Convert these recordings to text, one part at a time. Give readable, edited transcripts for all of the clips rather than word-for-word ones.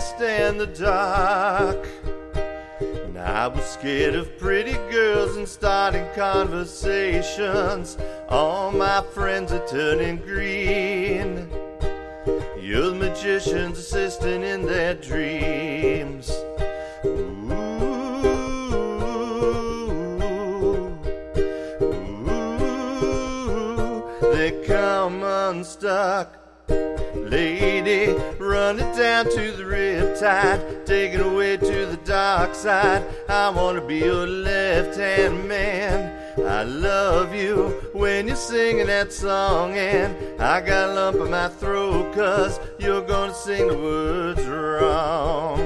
stand the dark. And I was scared of pretty girls and starting conversations. All my friends are turning green. You're the magician's assistant in their dreams. Ooh, ooh, they come unstuck. Lady, run it down to the riptide, take it away to the dark side. I wanna be your left-hand man. I love you when you're singing that song, and I got a lump in my throat 'cause you're gonna sing the words wrong.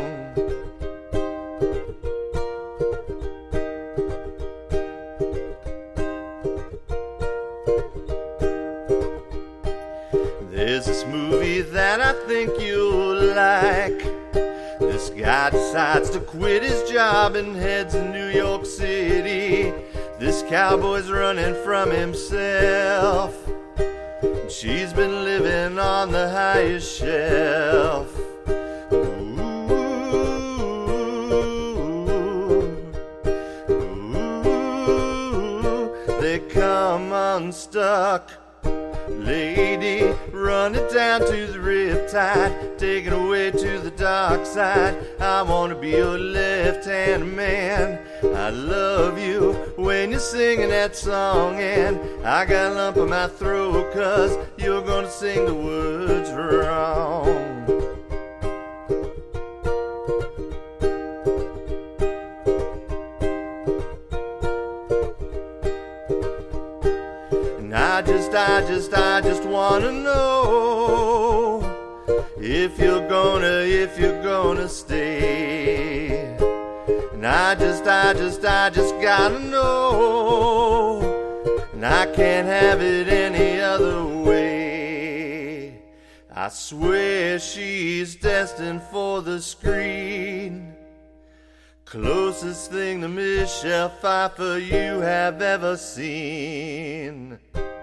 There's this movie that I think you'll like. This guy decides to quit his job and heads to New York City. This cowboy's running from himself. She's been living on the highest shelf. Ooh, ooh, they come unstuck. Lady, run it down to the riptide, take it away to the dark side. I wanna be your left-hand man. I love you when you're singing that song, and I got a lump in my throat 'cause you're gonna sing the words wrong. I just wanna know if you're gonna stay. And I just gotta know, and I can't have it any other way. I swear she's destined for the screen. Closest thing to Michelle Pfeiffer you have ever seen.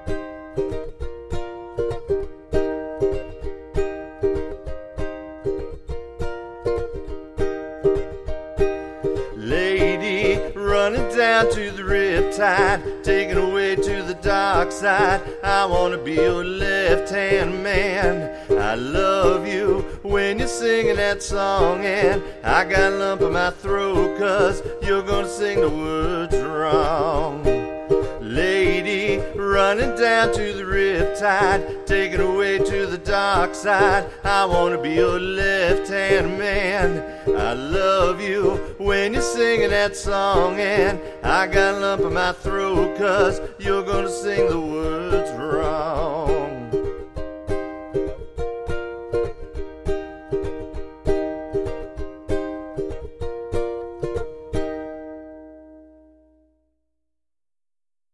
Lady, running down to the riptide, taking away to the dark side. I wanna be your left-hand man. I love you when you're singing that song, and I got a lump in my throat 'cause you're gonna sing the words wrong. Lady, running down to the riptide, taking away to the dark side. I wanna be your left-hand man. I love you when you're singing that song, and I got a lump in my throat 'cause you're gonna sing the words wrong.